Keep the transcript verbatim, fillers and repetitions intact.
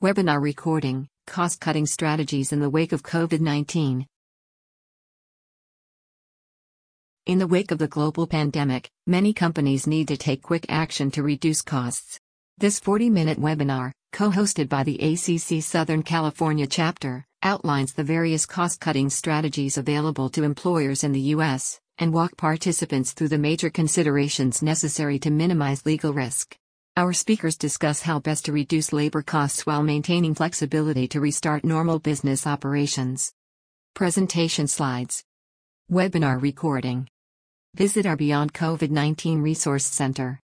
Webinar recording, cost-cutting strategies in the wake of COVID nineteen. In the wake of the global pandemic, many companies need to take quick action to reduce costs. This forty-minute webinar, co-hosted by the A C C Southern California chapter, outlines the various cost-cutting strategies available to employers in the U S, and walk participants through the major considerations necessary to minimize legal risk. Our speakers discuss how best to reduce labor costs while maintaining flexibility to restart normal business operations. Presentation slides. Webinar recording. Visit our Beyond COVID nineteen Resource Center.